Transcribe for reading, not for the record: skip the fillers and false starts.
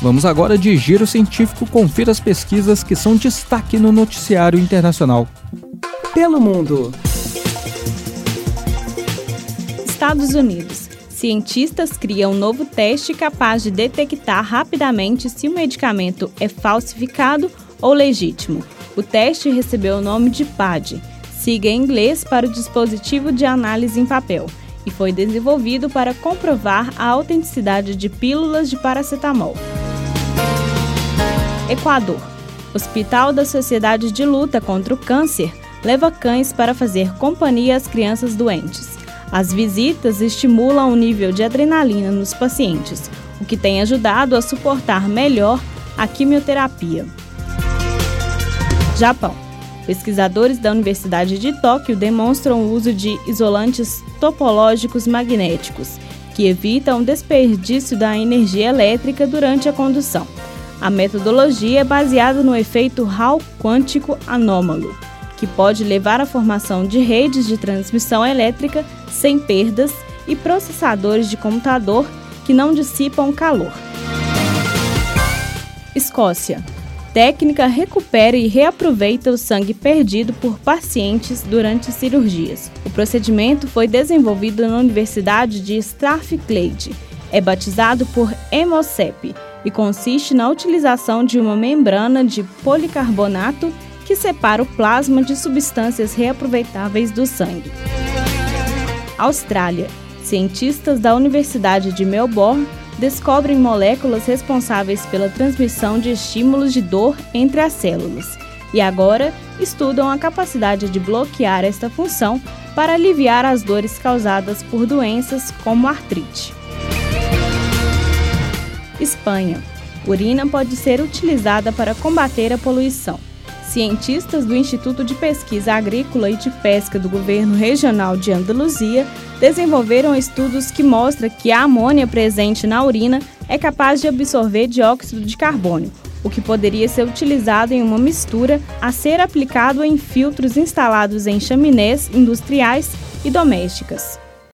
Vamos agora de Giro Científico, confira as pesquisas que são destaque no noticiário internacional. Pelo mundo. Estados Unidos. Cientistas criam um novo teste capaz de detectar rapidamente se o medicamento é falsificado ou legítimo. O teste recebeu o nome de PAD, sigla em inglês para o dispositivo de análise em papel, e foi desenvolvido para comprovar a autenticidade de pílulas de paracetamol. Equador. Hospital da Sociedade de Luta contra o Câncer leva cães para fazer companhia às crianças doentes. As visitas estimulam o nível de adrenalina nos pacientes, o que tem ajudado a suportar melhor a quimioterapia. Japão. Pesquisadores da Universidade de Tóquio demonstram o uso de isolantes topológicos magnéticos, que evitam o desperdício da energia elétrica durante a condução. A metodologia é baseada no efeito Hall quântico anômalo, que pode levar à formação de redes de transmissão elétrica sem perdas e processadores de computador que não dissipam calor. Escócia. Técnica recupera e reaproveita o sangue perdido por pacientes durante cirurgias. O procedimento foi desenvolvido na Universidade de Strathclyde. É batizado por Hemocep e consiste na utilização de uma membrana de policarbonato que separa o plasma de substâncias reaproveitáveis do sangue. Austrália. Cientistas da Universidade de Melbourne descobrem moléculas responsáveis pela transmissão de estímulos de dor entre as células e agora estudam a capacidade de bloquear esta função para aliviar as dores causadas por doenças como artrite. Espanha. Urina pode ser utilizada para combater a poluição. Cientistas do Instituto de Pesquisa Agrícola e de Pesca do Governo Regional de Andaluzia desenvolveram estudos que mostram que a amônia presente na urina é capaz de absorver dióxido de carbono, o que poderia ser utilizado em uma mistura a ser aplicado em filtros instalados em chaminés industriais e domésticas.